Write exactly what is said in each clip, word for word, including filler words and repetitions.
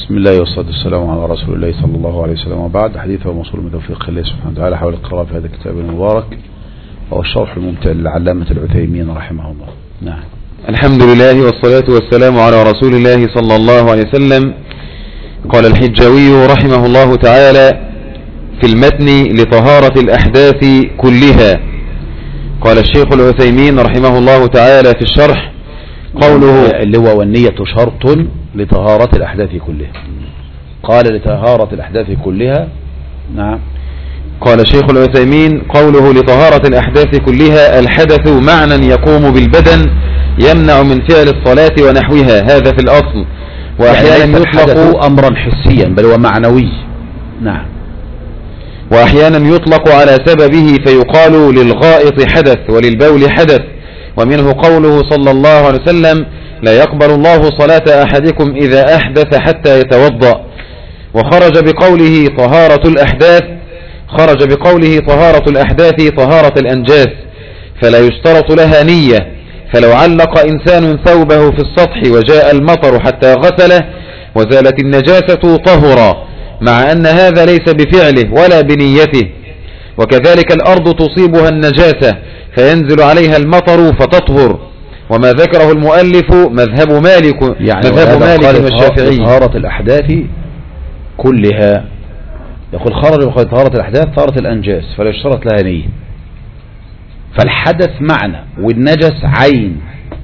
بسم الله والصلاة والسلام على رسول الله صلى الله عليه وسلم، وبعد. حديثه وموصول من توفيق الله سبحانه وتعالى حول القراءة في هذا الكتاب المبارك، وهو الشرح الممتع للعلامة العثيمين رحمه الله. نعم. الحمد لله والصلاة والسلام على رسول الله صلى الله عليه وسلم. قال الحجاوي رحمه الله تعالى في المتن لطهارة الأحداث كلها. قال الشيخ العثيمين رحمه الله تعالى في الشرح قوله اللي هو والنية شرط لطهارة الأحداث كلها. قال لطهارة الأحداث كلها. نعم. قال الشيخ العثيمين قوله لطهارة الأحداث كلها الحدث معنى يقوم بالبدن يمنع من فعل الصلاة ونحوها، هذا في الأصل. وأحيانا يعني يطلق أمرا حسيا بل هو معنوي. نعم. وأحيانا يطلق على سببه فيقال للغائط حدث وللبول حدث، ومنه قوله صلى الله عليه وسلم لا يقبل الله صلاة أحدكم إذا أحدث حتى يتوضأ. وخرج بقوله طهارة الأحداث خرج بقوله طهارة الأحداث طهارة الأنجاس، فلا يشترط لها نية. فلو علق إنسان ثوبه في السطح وجاء المطر حتى غسله وزالت النجاسة طهرا، مع أن هذا ليس بفعله ولا بنيته. وكذلك الأرض تصيبها النجاسة فينزل عليها المطر فتطهر. وما ذكره المؤلف مذهب مالك يعني مذهب مالك والشافعي. طهارة الأحداث كلها، يقول خرج بقول طهارة الأحداث طهارة الأنجاس فلا يشترط لها نية. فالحدث معنى والنجس عين،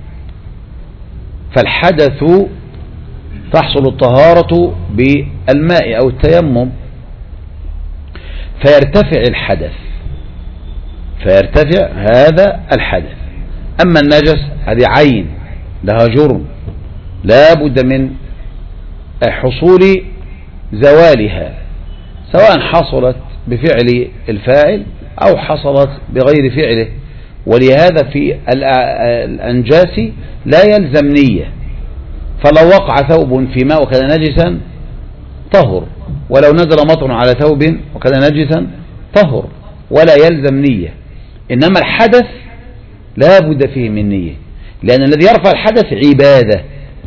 فالحدث تحصل الطهارة بالماء أو التيمم فيرتفع الحدث فيرتفع هذا الحدث. أما النجس هذه عين لها جرم لا بد من حصول زوالها، سواء حصلت بفعل الفاعل أو حصلت بغير فعله. ولهذا في الأنجاس لا يلزم نية، فلو وقع ثوب في ماء وكان نجسا طهر، ولو نزل مطر على ثوب وكان نجسا طهر، ولا يلزم نية. إنما الحدث لا بد فيه من نية، لأن الذي يرفع الحدث عبادة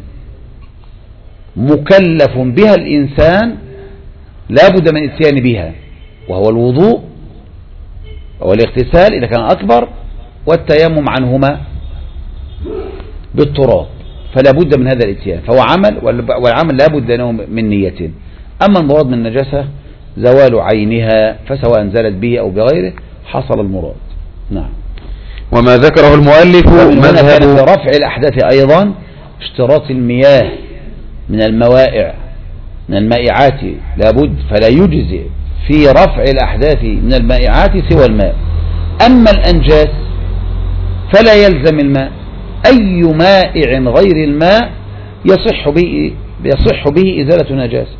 مكلف بها الإنسان لا بد من اتيان بها، وهو الوضوء والاغتسال إذا كان أكبر، والتيمم عنهما بالتراب، فلا بد من هذا الاتيان. فهو عمل، والعمل لا بد من نية. أما المراد من النجاسة زوال عينها، فسواء نزلت به أو بغيره حصل المراد. نعم. وما ذكره المؤلف مذهب في رفع الأحداث أيضا اشتراط المياه من الموائع من المائعات لابد، فلا يجزئ في رفع الأحداث من المائعات سوى الماء. أما الأنجاس فلا يلزم الماء، أي مائع غير الماء يصح به يصح به إزالة نجاسة.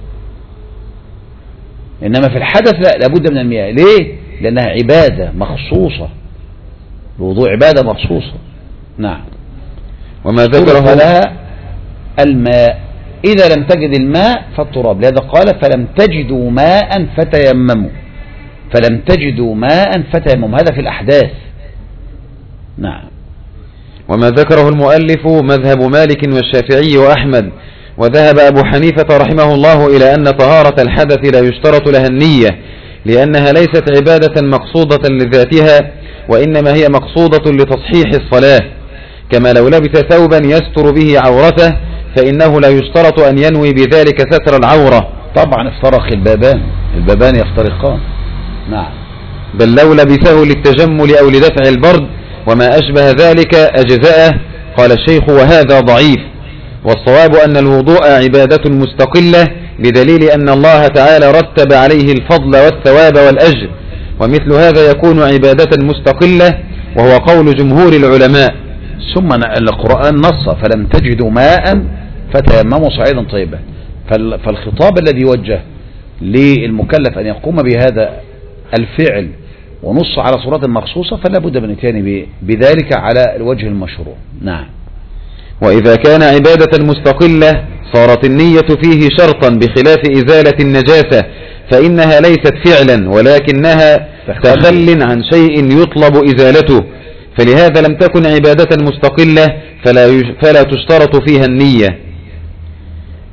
إنما في الحدث لا لابد من المياه. ليه؟ لأنها عبادة مخصوصة، الوضوء عبادة مخصوصة. نعم. وما ذكره لها الماء، إذا لم تجد الماء فالتراب، لهذا قال فلم تجدوا ماء فتيمموا فلم تجدوا ماء فتيمموا، هذا في الأحداث. نعم. وما ذكره المؤلف مذهب مالك والشافعي وأحمد، وذهب أبو حنيفة رحمه الله إلى أن طهارة الحدث لا يشترط لها النية، لأنها ليست عبادة مقصودة لذاتها، وإنما هي مقصودة لتصحيح الصلاة، كما لو لبس ثوبا يستر به عورته فإنه لا يشترط أن ينوي بذلك ستر العورة. طبعا افترق البابان البابان يفترقان. نعم. بل لو لبسه للتجمل أو لدفع البرد وما أشبه ذلك أجزاءه. قال الشيخ وهذا ضعيف، والصواب أن الوضوء عبادة مستقلة، بدليل أن الله تعالى رتب عليه الفضل والثواب والأجر، ومثل هذا يكون عبادة مستقلة، وهو قول جمهور العلماء. ثم القرآن نص فلم تجدوا ماء فتيمموا صعيدا طيبا، فالخطاب الذي يوجه للمكلف أن يقوم بهذا الفعل ونص على صورة مخصوصة فلا بد من اتيان بذلك على الوجه المشروع. نعم. وإذا كان عبادة مستقلة صارت النية فيه شرطا بخلاف إزالة النجاسة، فإنها ليست فعلا ولكنها تخل عن شيء يطلب إزالته، فلهذا لم تكن عبادة مستقلة فلا, فلا تشترط فيها النية.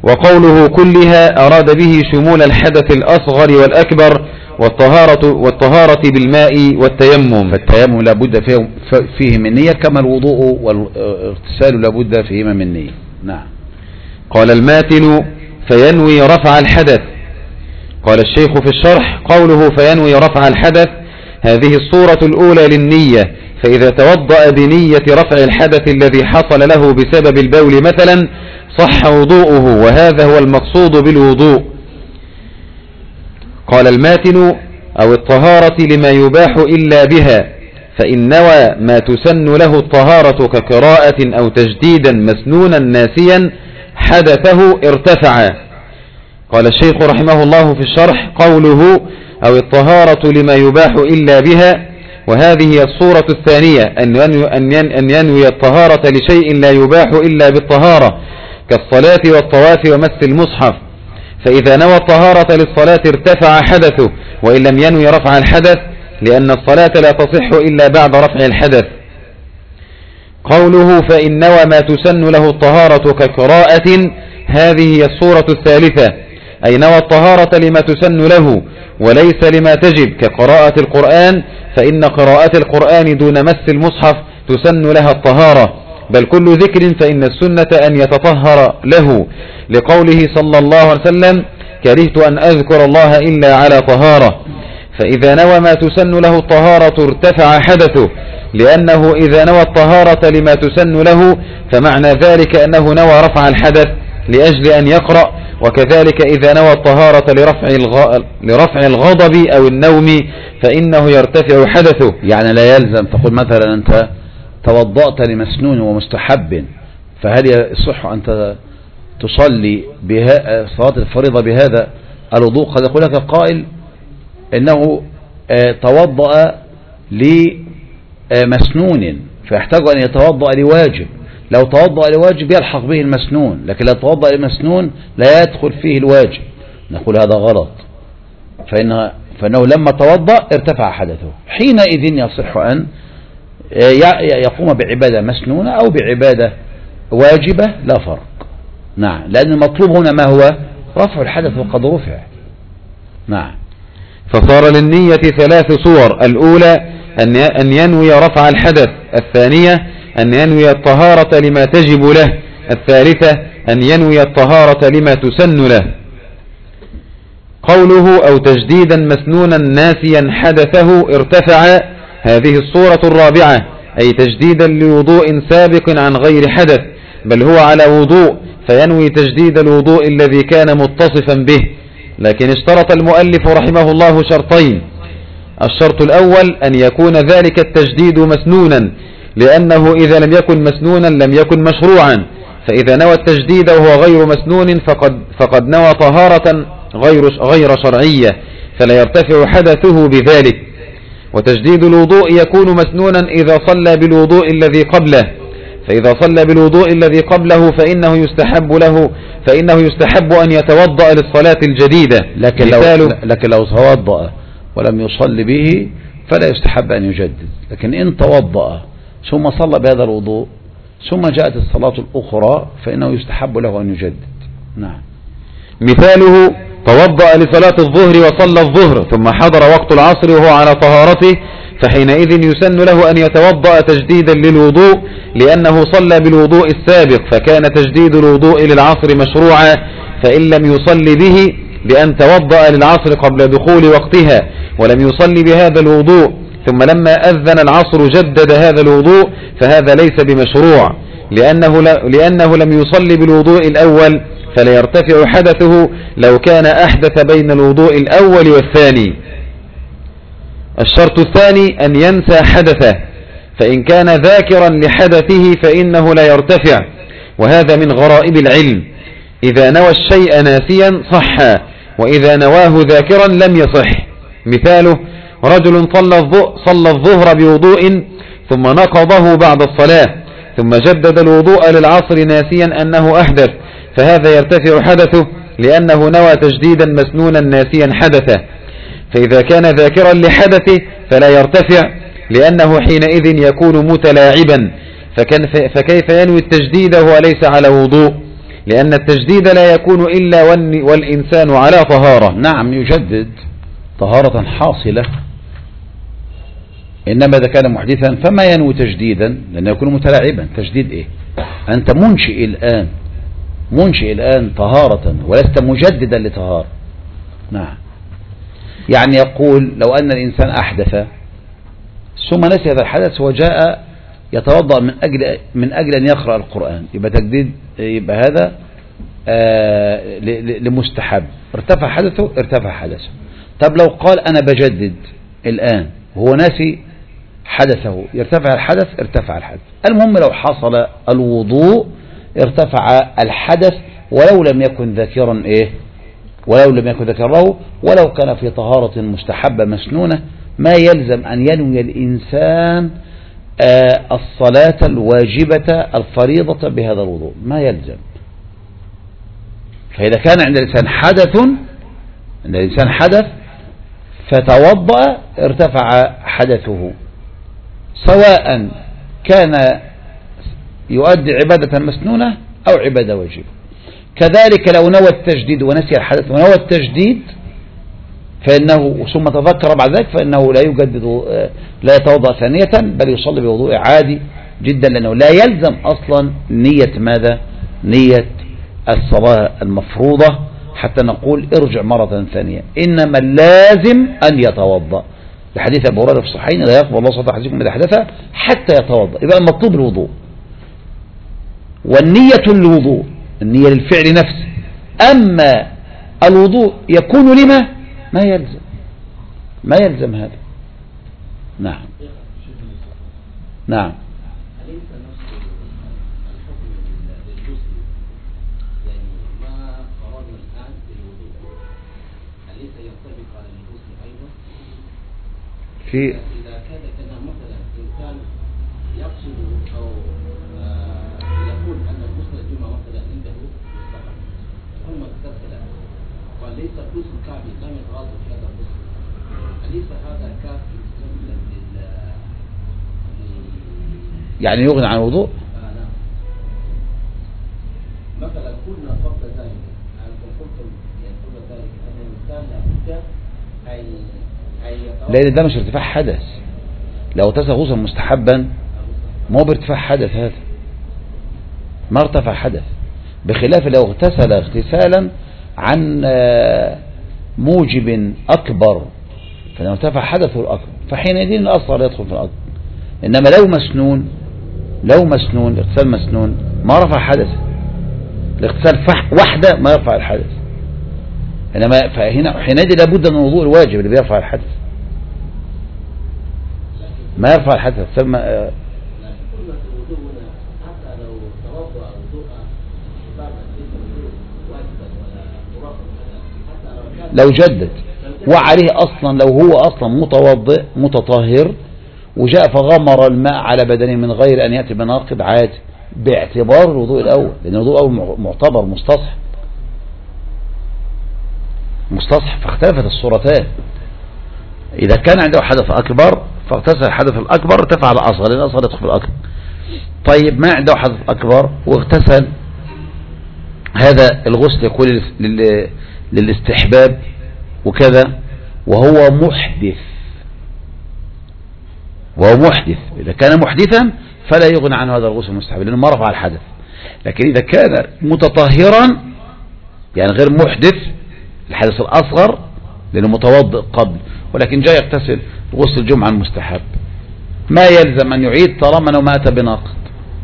وقوله كلها أراد به شمول الحدث الأصغر والأكبر والطهارة, والطهارة بالماء والتيمم. فالتيمم لابد فيه, فيه من نية كما الوضوء والاغتسال لابد فيهما من نية. نعم. قال الماتن فينوي رفع الحدث. قال الشيخ في الشرح قوله فينوي رفع الحدث هذه الصورة الأولى للنية، فإذا توضأ بنية رفع الحدث الذي حصل له بسبب البول مثلا صح وضوءه، وهذا هو المقصود بالوضوء. قال الماتن أو الطهارة لما يباح إلا بها، فإن نوى ما تسن له الطهارة كقراءة أو تجديدا مسنونا ناسيا حدثه ارتفع. قال الشيخ رحمه الله في الشرح قوله أو الطهارة لما يباح إلا بها، وهذه هي الصورة الثانية أن ينوي الطهارة لشيء لا يباح إلا بالطهارة كالصلاة والطواف ومس المصحف، فإذا نوى الطهارة للصلاة ارتفع حدثه وإن لم ينوي رفع الحدث، لأن الصلاة لا تصح إلا بعد رفع الحدث. قوله فإن نوى ما تسن له الطهارة كقراءة، هذه هي الصورة الثالثة، أي نوى الطهارة لما تسن له وليس لما تجب كقراءة القرآن، فإن قراءة القرآن دون مس المصحف تسن لها الطهارة، بل كل ذكر فإن السنة أن يتطهر له، لقوله صلى الله عليه وسلم كرهت أن أذكر الله إلا على طهارة. فإذا نوى ما تسن له الطهارة ارتفع حدثه، لأنه إذا نوى الطهارة لما تسن له فمعنى ذلك أنه نوى رفع الحدث لأجل أن يقرأ، وكذلك إذا نوى الطهارة لرفع, الغ... لرفع الغضب أو النوم فإنه يرتفع حدثه. يعني لا يلزم تقول مثلا أنت توضأت لمسنون ومستحب، فهل يصح أن تصلي بها صلاة الفريضة بهذا الوضوء؟ قد يقول لك قائل إنه توضأ لمسنون فيحتاج أن يتوضأ لواجب، لو توضأ لواجب يلحق به المسنون، لكن لو توضأ لمسنون لا يدخل فيه الواجب، نقول هذا غلط، فإنه, فإنه لما توضأ ارتفع حدثه، حينئذ يصح أن يقوم بعبادة مسنونة أو بعبادة واجبة لا فرق. نعم، لأن المطلوب هنا ما هو رفع الحدث وقد رفع. نعم. فصار للنية ثلاث صور، الأولى أن ينوي رفع الحدث، الثانية أن ينوي الطهارة لما تجب له، الثالثة أن ينوي الطهارة لما تسن له. قوله أو تجديدا مسنونا ناسيا حدثه ارتفع، هذه الصورة الرابعة، أي تجديدا لوضوء سابق عن غير حدث، بل هو على وضوء فينوي تجديد الوضوء الذي كان متصفا به، لكن اشترط المؤلف رحمه الله شرطين. الشرط الأول أن يكون ذلك التجديد مسنونا، لأنه إذا لم يكن مسنونا لم يكن مشروعا، فإذا نوى التجديد وهو غير مسنون فقد, فقد نوى طهارة غير, غير شرعية، فلا يرتفع حدثه بذلك. وتجديد الوضوء يكون مسنونا إذا صلى بالوضوء الذي قبله، فإذا صلى بالوضوء الذي قبله فإنه يستحب له فإنه يستحب أن يتوضأ للصلاة الجديدة. لكن لو, لكن لو توضأ ولم يصلي به فلا يستحب أن يجدد، لكن إن توضأ ثم صلى بهذا الوضوء ثم جاءت الصلاة الأخرى فإنه يستحب له أن يجدد. نعم. مثاله توضأ لصلاة الظهر وصلى الظهر ثم حضر وقت العصر وهو على طهارته، فحينئذ يسن له أن يتوضأ تجديدا للوضوء، لأنه صلى بالوضوء السابق فكان تجديد الوضوء للعصر مشروعا، فإن لم يصلي به بأن توضأ للعصر قبل دخول وقتها ولم يصلي بهذا الوضوء ثم لما أذن العصر جدد هذا الوضوء فهذا ليس بمشروع، لأنه, لأنه لم يصلي بالوضوء الأول، فلا يرتفع حدثه لو كان أحدث بين الوضوء الأول والثاني. الشرط الثاني أن ينسى حدثه، فإن كان ذاكرا لحدثه فإنه لا يرتفع، وهذا من غرائب العلم، إذا نوى الشيء ناسيا صح، وإذا نواه ذاكرا لم يصح. مثاله رجل صلى الظهر بوضوء ثم نقضه بعد الصلاة ثم جدد الوضوء للعصر ناسيا أنه أحدث، فهذا يرتفع حدثه لأنه نوى تجديدا مسنونا ناسيا حدثه. فإذا كان ذاكرا لحدثه فلا يرتفع، لأنه حينئذ يكون متلاعبا، فكيف ينوي التجديد وهو ليس على وضوء؟ لأن التجديد لا يكون إلا والإنسان على طهارة. نعم يجدد طهارة حاصلة، إنما إذا كان محدثا فما ينوي تجديدا لأنه يكون متلاعبا. تجديد إيه؟ أنت منشئ الآن، منشئ الآن طهارة ولست مجددا لطهارة. نعم. يعني يقول لو أن الإنسان أحدث ثم نسي هذا الحدث وجاء يتوضأ من أجل من أجل أن يقرأ القرآن، يبقى تجديد، يبقى هذا آه لمستحب، ارتفع حدثه ارتفع حدثه. طب لو قال أنا بجدد الآن وهو ناسي حدثه، يرتفع الحدث ارتفع الحدث. المهم لو حصل الوضوء ارتفع الحدث ولو لم يكن ذاكرا إيه، ولو لم يكن ذكره، ولو كان في طهارة مستحبة مسنونة، ما يلزم أن ينوي الإنسان آه الصلاة الواجبة الفريضة بهذا الوضوء، ما يلزم. فإذا كان عند الإنسان حدث، عند الإنسان حدث فتوضأ ارتفع حدثه، سواء كان يؤدي عبادة مسنونة أو عبادة واجبة. كذلك لو نوى التجديد ونسي الحدث ونوى التجديد فإنه ثم تذكر بعد ذلك فإنه لا يجدد، لا يتوضأ ثانية بل يصلي بوضوء عادي جدا، لأنه لا يلزم أصلا نية ماذا؟ نية الصلاة المفروضة حتى نقول ارجع مرة ثانية، إنما اللازم أن يتوضأ، لحديث أبو هريرة في الصحيحين لا يقبل الله صلاة أحدكم إذا حدث حتى يتوضأ. يبقى المطلوب الوضوء، والنية للوضوء، النية للفعل نفسه. أما الوضوء يكون لما؟ ما يلزم، ما يلزم هذا. نعم نعم. في إذا كان كذا مثلا إنسان يقصد أو يقول أن الغسل الجمعة مثلا عنده مستحب ثم اغتسل وليس غسل كافي لم يتواضع في هذا الغسل، أليس هذا كافي لل يعني يغني عن الوضوء؟ مثلا قلنا قبل ذلك أنتم قلتم قبل ذلك أن الإنسان لابد أن لأن ده مش ارتفاع حدث. لو اغتسل غسلا مستحبا ما هو بارتفاع حدث، هذا ما ارتفع حدث، بخلاف لو اغتسل اغتسالا عن موجب أكبر فلو ارتفع حدثه الأكبر فحينئذ الأصغر يدخل في الأكبر. إنما لو مسنون، لو مسنون اغتسال مسنون ما رفع حدث، الاغتسال وحده ما يرفع الحدث، إنما فهنا حينئذ لابد من الوضوء الواجب اللي بيرفع الحدث، ما يرفع الحدث. ثم لو جدد وعليه أصلا، لو هو أصلا متوضئ متطهر وجاء فغمر الماء على بدنه من غير أن يأتي بناقض عادي باعتبار الوضوء الأول، لأن الوضوء الأول معتبر مستصحب مستصحب فاختلفت الصورتان. إذا كان عنده حدث أكبر فاغتسل الحدث الأكبر ارتفع الأصغر، لأن الأصغر يدخل في الأكبر. طيب ما عنده حدث أكبر واغتسل، هذا الغسل يكون للاستحباب وكذا وهو محدث، وهو محدث. إذا كان محدثا فلا يغنى عنه هذا الغسل المستحب لأنه ما رفع الحدث. لكن إذا كان متطهرا يعني غير محدث الحدث الأصغر لأنه متوضئ قبل ولكن جاء يغتسل غسل الجمعة المستحب ما يلزم أن يعيد طالما أنه ما أتى بناقض.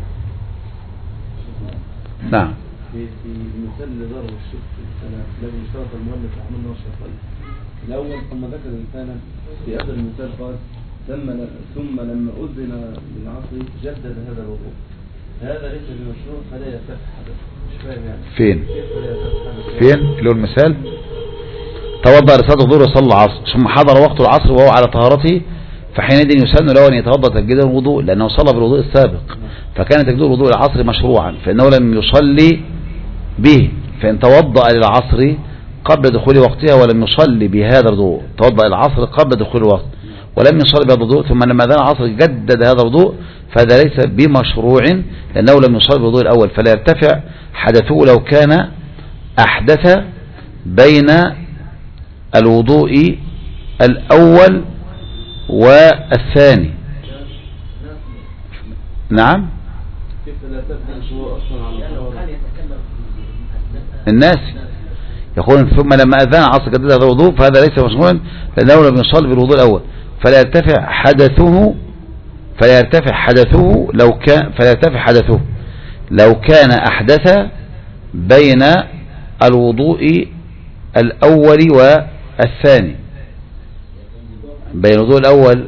نعم. في مثال لضرب الشرك الذي اشترط المؤلف رحمه الله الشرطين الأول ثم ذكر إنسانا في آخر المثال قال ثم ثم لما أذن بالعصر جدد هذا الوضوء، هذا ليس بمشروع فلا يصح حدث. مش فاهم يعني فين فين اللي هو المثال؟ توضأ لصلاة الظهر وصلى العصر ثم حضر وقت العصر وهو على طهارته فحينئذ يسن له أن يتوضأ تجديد الوضوء لأنه صلى بالوضوء السابق، فكان تجديد الوضوء العصر مشروعا فإنه لم يصلي به، فإن توضأ للعصر قبل دخول وقتها ولم يصلي بهذا الوضوء توضأ العصر قبل دخول الوقت ولم يصلي بهذا الوضوء ثم لما أذان العصر جدد هذا الوضوء فهذا ليس بمشروع لأنه لم يصلي بالوضوء الأول، فلا يرتفع حدثه لو كان أحدث بين الوضوء الأول والثاني. نعم الناس يقول ثم لما أذان عصر جدد هذا الوضوء فهذا ليس مشروعا لأنه لم يصلي بالوضوء الأول، فلا يرتفع حدثه فلا يرتفع حدثه لو كان فلا يرتفع حدثه لو كان أحدث بين الوضوء الأول والثاني. بين الوضوء الأول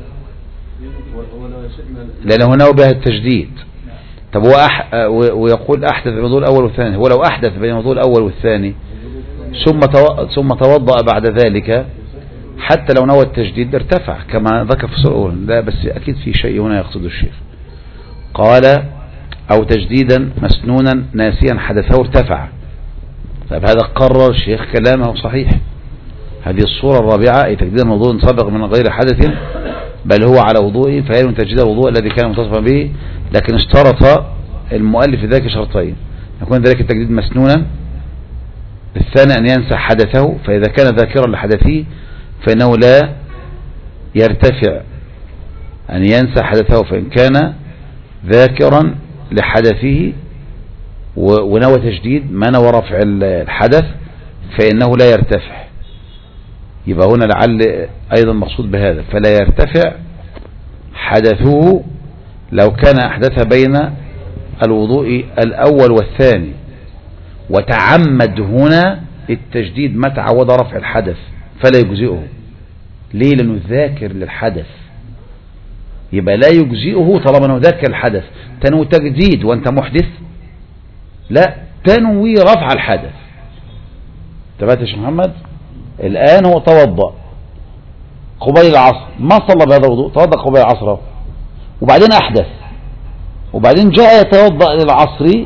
لأنه هنا بها التجديد. طب هو أح... ويقول أحدث بين الوضوء الأول والثاني، هو لو أحدث بين الوضوء الأول والثاني ثم تو... ثم توضأ بعد ذلك حتى لو نوى التجديد ارتفع كما ذكر في السورة الأولى. لا بس أكيد في شيء هنا يقصد الشيخ، قال أو تجديدا مسنونا ناسيا حدثه ارتفع. طيب هذا قرر الشيخ كلامه صحيح. هذه الصورة الرابعة أي تجديد الوضوء سبق من غير حدث بل هو على وضوءه فيلزم تجديد الوضوء الذي كان متصفا به، لكن اشترط المؤلف ذلك شرطين: يكون ذلك التجديد مسنونا، الثاني أن ينسى حدثه، فإذا كان ذاكرا لحدثه فإنه لا يرتفع أن ينسى حدثه، فإن كان ذاكرا لحدثه ونوى تجديد ما نوى رفع الحدث فإنه لا يرتفع. يبقى هنا لعل أيضا مقصود بهذا فلا يرتفع حدثه لو كان أحدث بين الوضوء الأول والثاني، وتعمد هنا التجديد متى عوض رفع الحدث فلا يجزئه. ليه؟ لأنه ذاكر للحدث، يبقى لا يجزئه طالما أنه ذاكر الحدث. تنوي تجديد وأنت محدث؟ لا، تنوي رفع الحدث. تبعت يا شيخ محمد؟ الآن هو توضأ قبيل العصر ما صلى بهذا الوضوء، توضأ قبيل العصر وبعدين أحدث، وبعدين جاء يتوضأ للعصر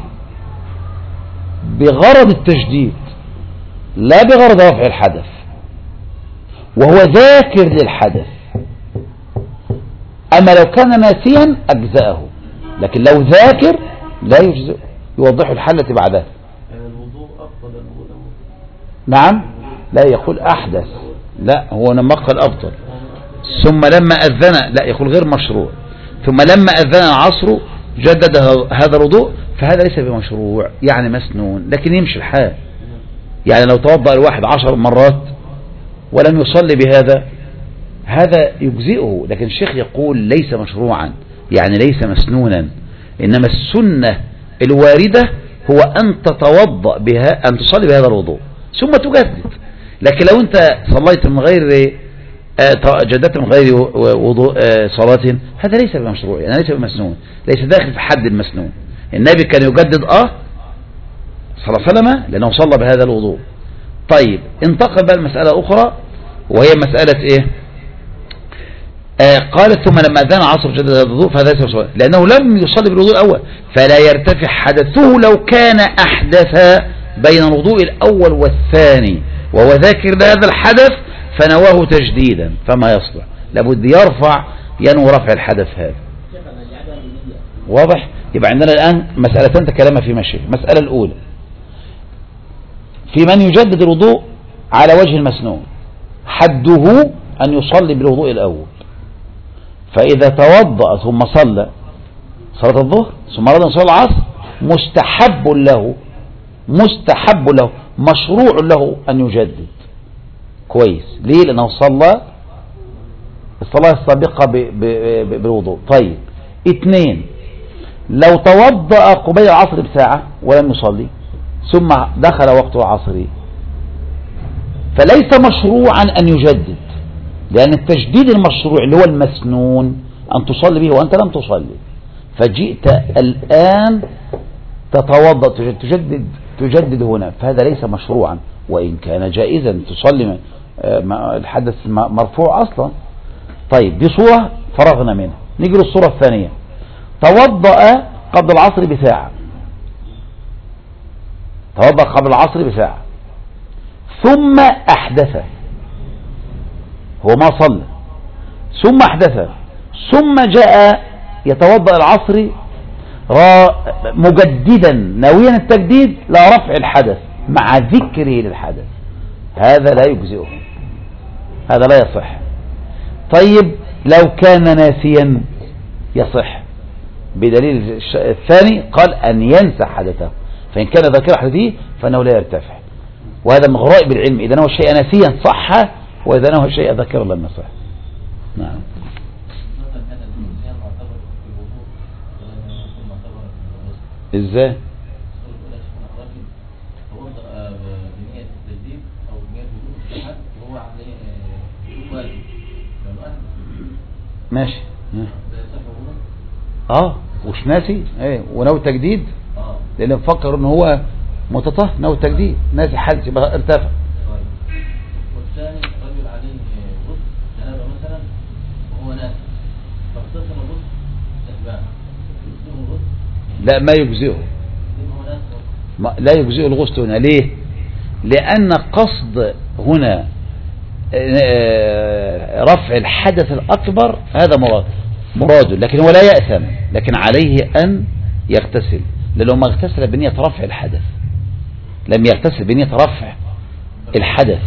بغرض التجديد لا بغرض رفع الحدث، وهو ذاكر للحدث. أما لو كان ناسيا أجزأه، لكن لو ذاكر لا يجزئه، يوضح الحالة بعدها. الوضوء أفضل الوضوء. نعم، لا يقول أحدث، لا هو نمقل أفضل. ثم لما أذن، لا يقول غير مشروع. ثم لما أذن العصر جدد هذا الوضوء فهذا ليس بمشروع يعني مسنون، لكن يمشي الحال. يعني لو توضأ الواحد عشر مرات ولم يصلي بهذا هذا يجزئه، لكن الشيخ يقول ليس مشروعا يعني ليس مسنونا، إنما السنة الواردة هو أن تتوضأ بها، أن تصلي بهذا الوضوء ثم تجدد. لكن لو أنت صليت من غير جددت من غير وضوء صلاة هذا ليس بمشروع يعني ليس بمسنون، ليس داخل في حد المسنون. النبي كان يجدد اه صلى الله عليه وسلم لأنه صلى بهذا الوضوء. طيب انتقل بقى المسألة أخرى وهي مسألة إيه؟ آه قالت ثم لما أذان العصر جدد هذا الوضوء فهذا ليس بمشروع لأنه لم يصلي بالوضوء الأول، فلا يرتفع حدثه لو كان أحدث بين الوضوء الأول والثاني وهو ذاكر لهذا الحدث فنواه تجديدا فما يصلح، لابد يرفع ينوي رفع الحدث هذا. واضح؟ يبقى عندنا الآن مسألتين تكلمنا في مشي. المسألة الأولى في من يجدد الوضوء على وجه المسنون، حده أن يصلي بالوضوء الأول، فإذا توضأ ثم صلى صلاة الظهر ثم أراد أن يصلي العصر مستحب له مستحب له مشروع له أن يجدد. كويس، ليه؟ لأنه صلى الصلاة السابقة بالوضوء. طيب اثنين، لو توضأ قبيل العصر بساعة ولم يصلي ثم دخل وقت العصر فليس مشروعا أن يجدد، لأن التجديد المشروع اللي هو المسنون أن تصلي به وأنت لم تصلي، فجئت الآن تتوضأ تجدد تجدد هنا، فهذا ليس مشروعا وإن كان جائزا تصلي الحدث مرفوع أصلا. طيب دي صورة فرغنا منها، نيجي للصورة الثانية. توضأ قبل العصر بساعة توضأ قبل العصر بساعة ثم أحدث، هو ما صلى، ثم أحدث ثم جاء يتوضأ العصر مجددا ناويا التجديد لا رفع الحدث مع ذكره للحدث، هذا لا يجزئه، هذا لا يصح. طيب لو كان ناسيا يصح بدليل الثاني، قال أن ينسى حدثه، فإن كان ذاكر حدثه فإنه لا يرتفع، وهذا من غرائب العلم، إذا نوى الشيء ناسيا صح، وإذا نوى الشيء ذاكرا لم يصح. نعم. ازاي؟ ماشي. اه وش ناسي ايه ونوى التجديد، لان مفكر ان هو متطهر، نوى التجديد ناسي حدث يبقى ارتفع. والثاني رجل عليه غسل جنابه مثلا وهو ناسي فاغتسل الغسل استحبابا، لا ما يجزئه، لا يجزئه الغسل هنا. ليه؟ لأن قصد هنا رفع الحدث الأكبر هذا مراد مراد لكن هو لا يأثم، لكن عليه أن يغتسل، لأنه ما اغتسل بنية رفع الحدث، لم يغتسل بنية رفع الحدث.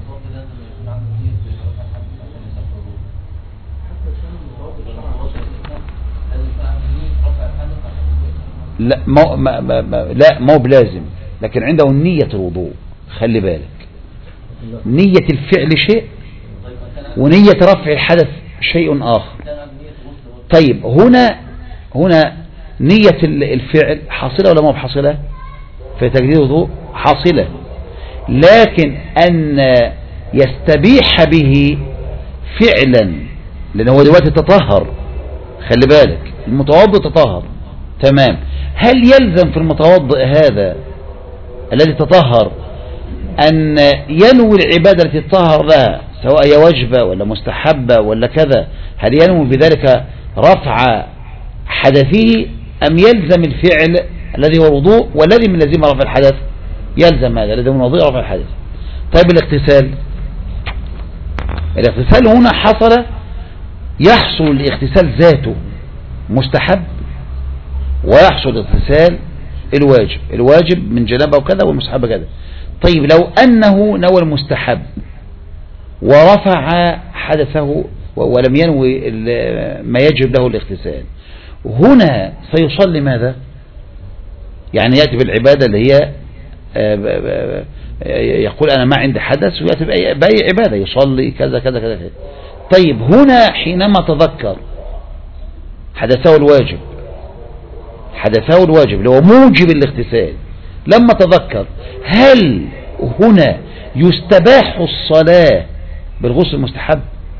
لا ما ما ما لا ما هو بلازم، لكن عنده نية الوضوء. خلي بالك، نية الفعل شيء ونية رفع الحدث شيء آخر. طيب هنا هنا نية الفعل حاصلة ولا ما بحاصلة؟ في تجديد الوضوء حاصلة، لكن أن يستبيح به فعلا، لأن هو دلوقتي تطهر. خلي بالك، المتوضئ تطهر تمام، هل يلزم في المتوضئ هذا الذي تطهر أن ينوي العبادة التي تطهر لها، سواء هي واجبة ولا مستحبة ولا كذا، هل ينوي بذلك رفع حدثه أم يلزم الفعل الذي هو الوضوء، والذي من لازم رفع الحدث؟ يلزم هذا الذي من الوضوء رفع الحدث. طيب الاغتسال، الاغتسال هنا حصل يحصل الاغتسال ذاته مستحب، ويحصل الاغتسال الواجب، الواجب من جنابه وكذا والمستحب كذا. طيب لو أنه نوى المستحب ورفع حدثه ولم ينوي ما يجب له الاغتسال، هنا سيصلي ماذا؟ يعني يأتي بالعبادة اللي هي يقول أنا ما عندي حدث، ويأتي بأي عبادة يصلي كذا كذا كذا. طيب هنا حينما تذكر حدثه الواجب، حدثه الواجب اللي هو موجب الاغتسال، لما تذكر هل هنا يستباح الصلاة بالغسل المستحب؟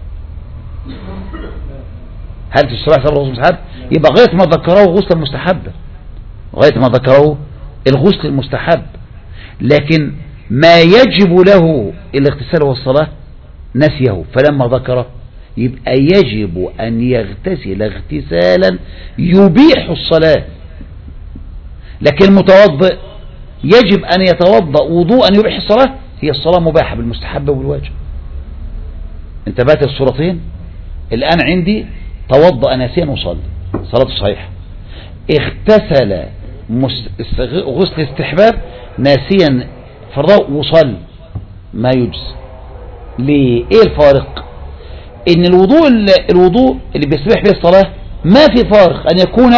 هل تستباح الصلاة بالغسل المستحب؟ يبقى غاية ما ذكره غسل المستحب، غاية ما ذكره الغسل المستحب، لكن ما يجب له الاغتسال والصلاة نسيه، فلما ذكره يبقى يجب أن يغتسل اغتسالا يبيح الصلاة. لكن المتوضئ يجب أن يتوضأ وضوءا يبيح الصلاة، هي الصلاة مباحة بالمستحب والواجب. انتبهت الصورتين؟ الآن عندي توضأ ناسيا وصلي صلاة صحيحة، اغتسل غسل استحباب ناسيا فرضه وصل، ما يجز. ليه؟ ايه الفارق؟ ان الوضوء الوضوء اللي بيستبيح به الصلاة ما في فارق ان يكون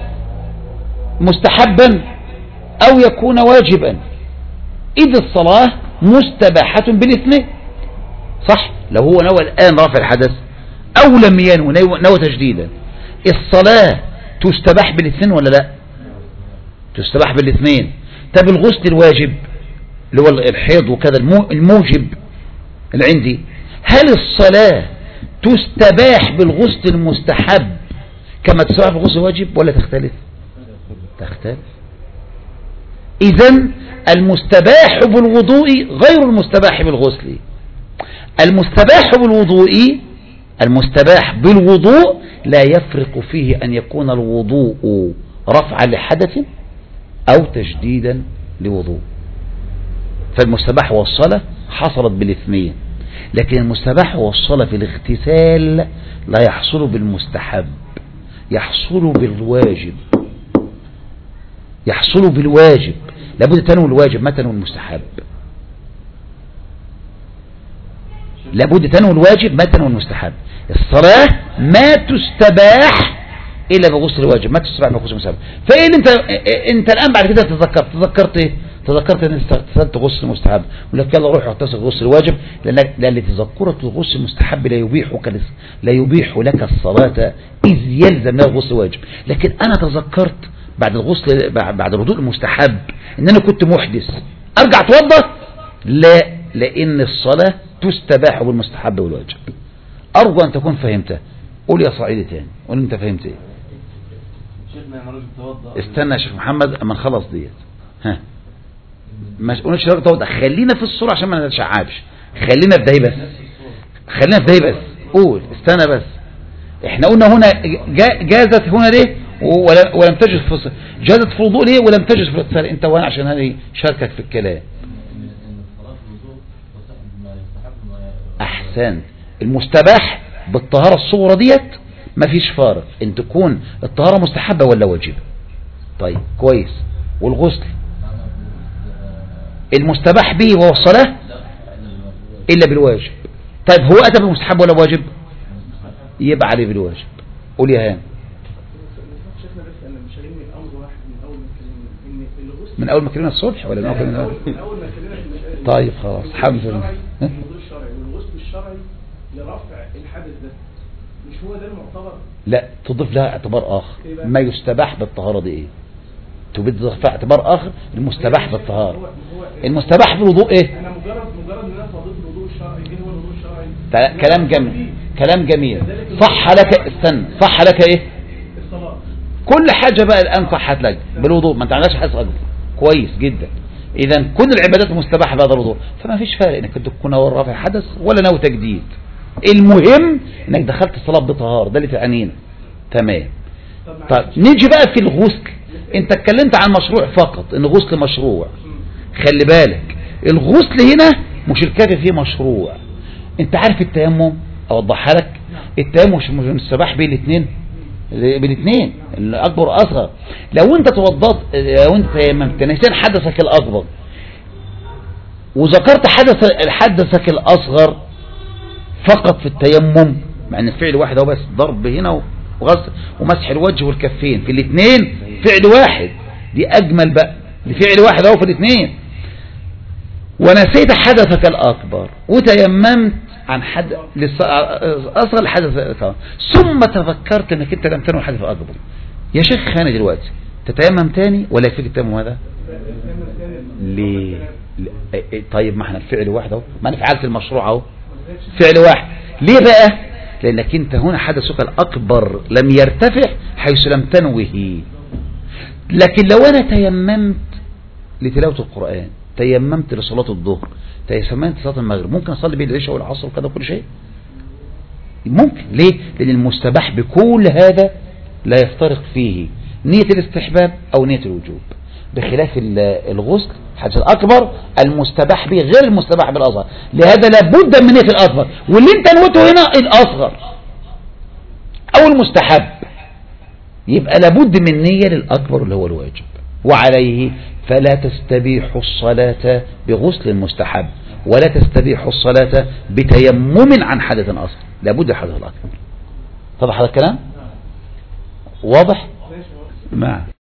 مستحبا او يكون واجبا، اذ الصلاة مستباحة بالاثنين. صح؟ لو هو نوى الان رفع الحدث او لم ينوي نوى تجديدا، الصلاة تستباح بالاثنين ولا لا؟ تستباح بالاثنين. طب الغسل الواجب اللي هو الحيض وكذا الموجب اللي عندي، هل الصلاة تستباح بالغسل المستحب كما تستباح بالغسل الواجب ولا تختلف؟ تختلف. إذن المستباح بالوضوء غير المستباح بالغسل. المستباح بالوضوء المستباح بالوضوء لا يفرق فيه أن يكون الوضوء رفعا لحدث أو تجديدا لوضوء، فالمستباح والصلاة حصلت بالاثنين. لكن المستباح هو الصلاة في الاغتسال لا يحصل بالمستحب، يحصل بالواجب، يحصل بالواجب. لابد تنوي الواجب ما تنوي المستحب، لابد تنوي الواجب ما تنوي المستحب. الصلاة ما تستباح إلا بغسل الواجب، ما تستباح بغسل المستحب. فإيه اللي انت انت الآن بعد كده تذكرت تذكرت ايه تذكرت ان انت اغتسلت غسل المستحب، ولك يلا روح اغتسل غسل الواجب، لأن لأن تذكرك الغسل المستحب لا يبيحك لا يبيح لك الصلاة إذ يلزم لها الغسل الواجب. لكن أنا تذكرت بعد الغسل بعد الوضوء المستحب ان انا كنت محدث، ارجع اتوضا؟ لا، لان الصلاة تستباح بالمستحب والواجب. ارجو ان تكون فهمتها. قول يا صعيدي تاني، قول انت فهمت ايه. شيخنا يا رجل توضأ. استنى يا شيخ محمد اما نخلص ديت. ها ما تقولش راجل توضأ، خلينا في الصورة عشان ما نتشعبش، خلينا في ده بس، خلينا في ده بس. قول استنى بس. احنا قلنا هنا جازت هنا ليه ولم تجد في جازت في الوضوء ليه ولم تجد في الاغتسال؟ انت وانا عشان هذه شاركك في الكلام. احسنت. المستباح بالطهارة الصغرى ديت ما فيش فارق ان تكون الطهارة مستحبة ولا واجبة. طيب كويس. والغسل المستباح به وهو الصلاة الا بالواجب. طيب هو اتى بالمستحب ولا واجب؟ يبقى عليه بالواجب. قول يا هان. من اول ما كلمنا الصبح ولا من اول ما كلمنا؟ طيب خلاص الحمد لله. الوضوء الشرعي والغسل الشرعي لرفع الحدث ده مش هو ده المعتبر؟ لا، تضيف لها اعتبار اخر. ما يستباح بالطهارة دي ايه؟ تضيف اعتبار اخر. المستباح بالطهارة، المستباح بالوضوء ايه؟ انا مجرد مجرد ان انا فضيت الوضوء الشرعي. ايه هو الوضوء الشرعي؟ كلام جميل، كلام جميل. صح لك استنى، صح لك ايه؟ الصلاة. كل حاجة بقى الان صحت لك بالوضوء، ما انت عندكش حدث اكبر. كويس جدا. اذا كل العبادات مستباحة بعد الوضوء، فما فيش فارق انك تكون ناوي رافع حدث ولا ناوي تجديد. المهم انك دخلت الصلاة بطهارة، ده اللي تعنينا. تمام. طيب نيجي بقى في الغسل. انت اتكلمت عن مشروع فقط، ان الغسل مشروع. خلي بالك الغسل هنا مش الكافي فيه مشروع. انت عارف التيمم؟ اوضحها لك. التيمم مش مستباح بين الاثنين، بالاثنين الاكبر واصغر. لو انت توضأت، لو انت تيممت نسيت حدثك الاكبر وذكرت حدث حدثك الاصغر فقط في التيمم، مع ان الفعل واحد هو بس، ضرب هنا وغسل ومسح الوجه والكفين في الاثنين فعل واحد. دي اجمل بقى، دي فعل واحد اهو في الاثنين. ونسيت حدثك الاكبر وتيممت عن حد اصغر الحدث، ثم تذكرت انك انت لم تنوي الحدث الاكبر. يا شيخ خاني دلوقتي تتيمم تاني ولا يكفيك التيمم هذا؟ ليه؟ طيب ما احنا الفعل واحد اهو، ما انا فعلت المشروع اهو، فعل واحد. ليه بقى؟ لانك انت هنا حدثك الاكبر لم يرتفع حيث لم تنوه. لكن لو انا تيممت لتلاوة القرآن، تيممت لصلاة الظهر، تيممت لصلاة المغرب، ممكن اصلي بين العشاء والعصر وكذا كل شيء ممكن. ليه؟ لان المستباح بكل هذا لا يفترق فيه نية الاستحباب او نية الوجوب، بخلاف الغسل حدث الأكبر المستباح به غير المستباح بالأصغر. لهذا لابد من نية الأكبر، واللي انت نوته هنا الأصغر أو المستحب، يبقى لابد من نية للأكبر اللي هو الواجب. وعليه فلا تستبيح الصلاة بغسل مستحب، ولا تستبيح الصلاة بتيمم عن حدث أصغر، لابد الحدث الأكبر. طبعا هذا الكلام واضح؟ نعم.